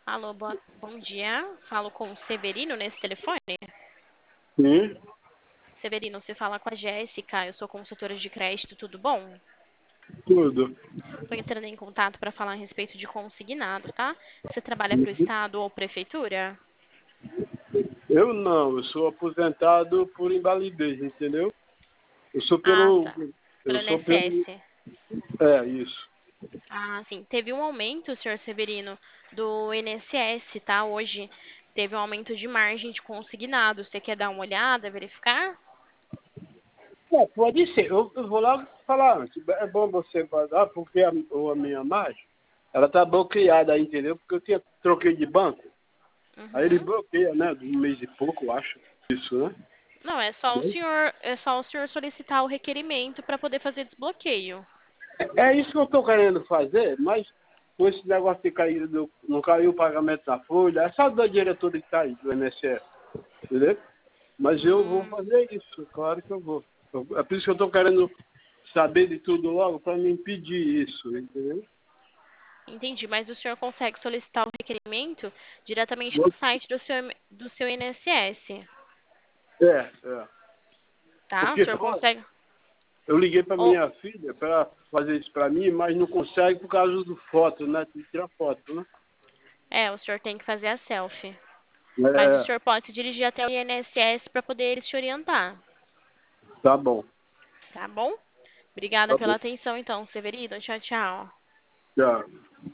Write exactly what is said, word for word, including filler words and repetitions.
Alô, boa, bom dia. Falo com o Severino nesse telefone. Sim, Severino, você fala com a Jéssica, eu sou consultora de crédito, tudo bom? tudo. Estou entrando em contato para falar a respeito de consignado, tá? Você trabalha para o Estado ou Prefeitura? Eu não, eu sou aposentado por invalidez, entendeu? Eu sou Ah, pelo. tá. Eu Pelo sou pelo. I N S S. É, isso. Ah, sim. Teve um aumento, senhor Severino, do I N S S, tá? Hoje teve um aumento de margem de consignado. Você quer dar uma olhada, verificar? É, pode ser. Eu, eu vou lá falar antes. É bom você guardar, porque a, ou a minha margem, ela tá bloqueada aí, entendeu? Porque eu tinha, troquei de banco, aí ele Uhum. bloqueia, né? De um mês e pouco, eu acho. Isso, né? Não, é só o senhor, é só o senhor solicitar o requerimento para poder fazer desbloqueio. É, é isso que eu tô querendo fazer, mas com esse negócio de cair, do, não caiu o pagamento da folha, é só da diretora que tá aí, do I N S S, entendeu? Mas eu vou Hum, fazer isso, claro que eu vou. Eu- É por isso que eu estou querendo saber de tudo logo para me impedir isso, entendeu? entendi, mas o senhor consegue solicitar o requerimento diretamente no Vou- site do seu, do seu I N S S, É, é. tá? O Porque senhor olha, consegue. eu liguei para Ou, minha filha para fazer isso para mim, mas não consegue por causa do foto, né? Tem que tirar foto, né? é, o senhor tem que fazer a selfie. Mas o É, senhor pode se dirigir até o I N S S para poder eles te orientar, tá bom. tá bom? Obrigada Tá pela bom. atenção, então, Severino. Tchau, tchau. Tchau.